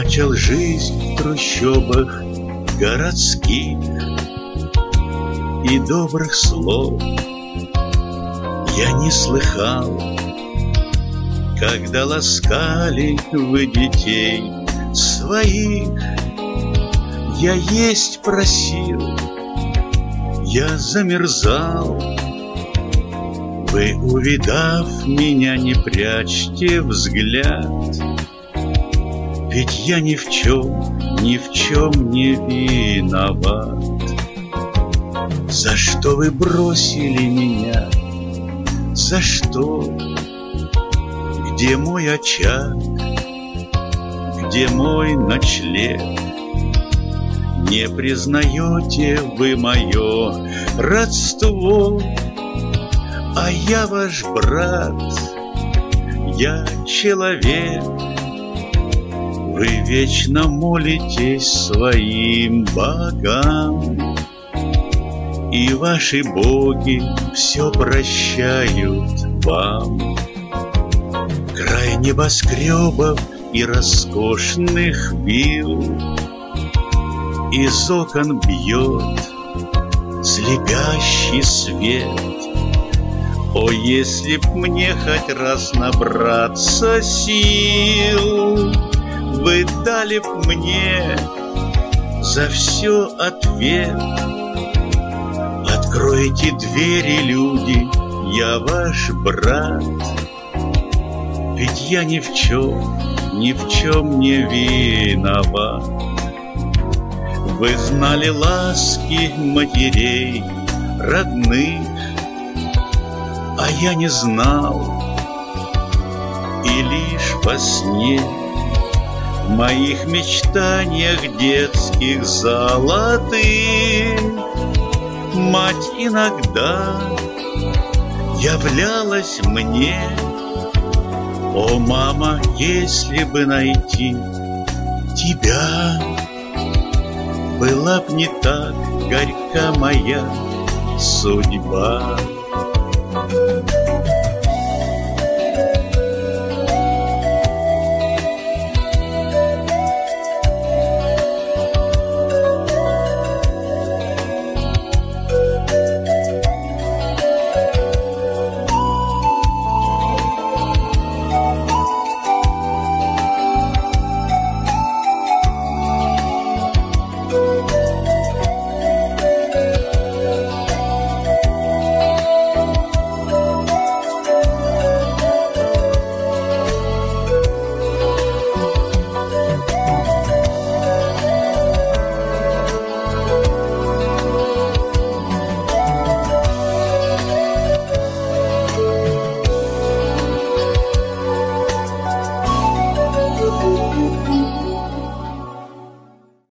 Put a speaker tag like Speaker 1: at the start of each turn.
Speaker 1: начал жизнь в трущобах городских, и добрых слов я не слыхал, когда ласкали вы детей своих. Я есть просил, я замерзал. Вы, увидав меня, не прячьте взгляд, ведь я ни в чем не виноват. За что вы бросили меня? За что? Где мой очаг? Где мой ночлег? Не признаете вы мое родство, а я ваш брат, я человек. Вы вечно молитесь своим богам, и ваши боги все прощают вам. Край небоскребов и роскошных вилл из окон бьет слепящий свет. О, если б мне хоть раз набраться сил, вы дали б мне за все ответ. Откройте двери, люди, я ваш брат, ведь я ни в чем не виноват. Вы знали ласки матерей родных, а я не знал, и лишь во сне в моих мечтаниях детских золотых мать иногда являлась мне. О, мама, если бы найти тебя, была б не так горька моя судьба.